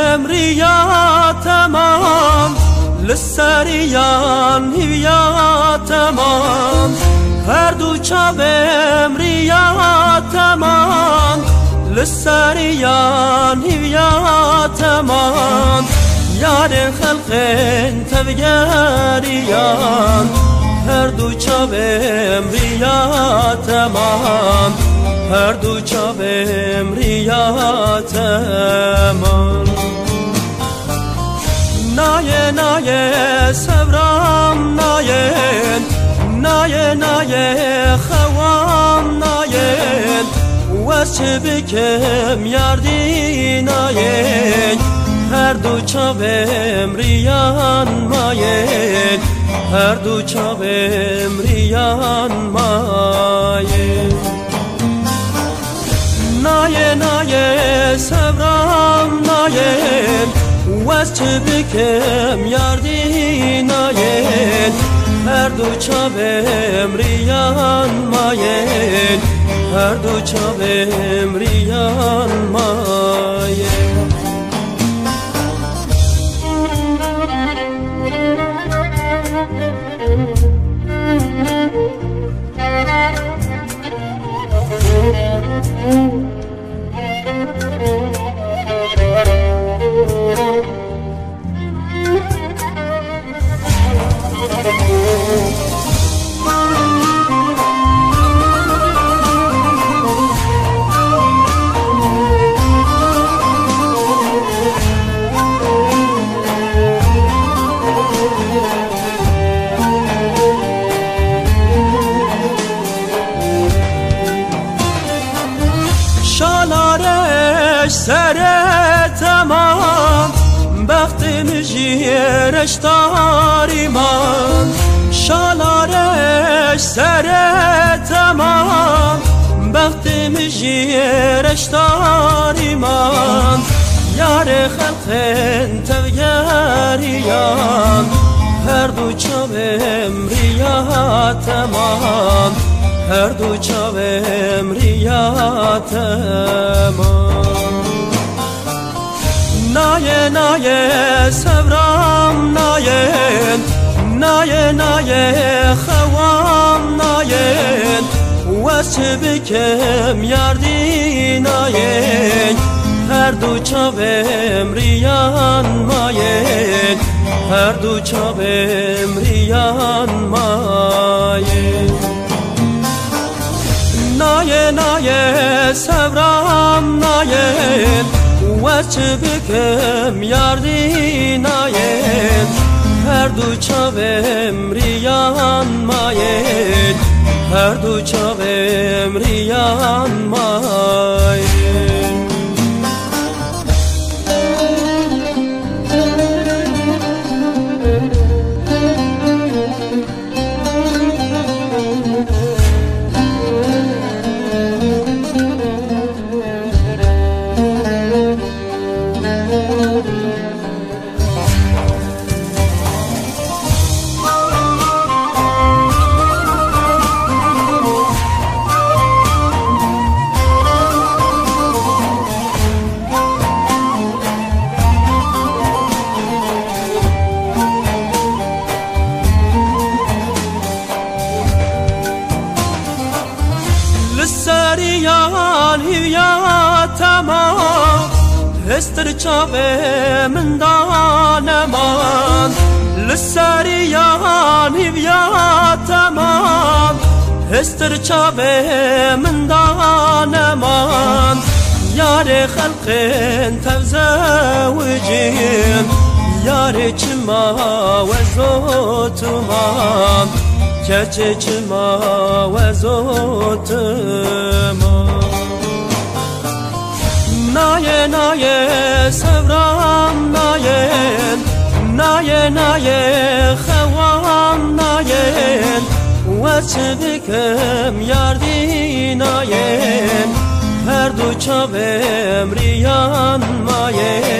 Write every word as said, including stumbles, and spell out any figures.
امریا تمام لسریان هویا تمام هر دو چاو امریا تمام لسریان هویا تمام یار خلق تبگریان هر دو چاو امریا تمام هر دو چاو امریا تمام نایه نایه سبرام نایه نایه نایه خوام نایه وچه بکم یاردی نایه هر دو چاو امریان مایه هر دو چاو امریان مایه نایه نایه سبرام نایه وچه بکم یاردی نایه هر دو چاو امریان مایه هر دو چاو امریان مایه شالارش سر تمام بخت مجیرش تاریمان شالارش سر تمام بخت مجیرش تاریمان یار خلق تبگریان هر دو چاو امریا تمام هر دو چاو امریا تمام نایه نایه سبرام نایه نایه نایه خوام نایه وچه بکم یاردی نایه هر دو چاو امریان مایه هر دو چاو امریان مایه نایه نایه سبرام نایه وچه بکم یاردی نایه هر دو چاو امریان مایه هر دو چاو امریان مایه لسریان هویا تمام هستر چاو من دانمان لسریان هویا تمام هستر چاو من دانمان یار خلق تبزوجین یار چما وزوتمان کچه چما وزوتمان نایه نایه سبرام نایه نایه نایه خوام نایه وچه بکم یاردی نایه هر دو چاو امریان مایه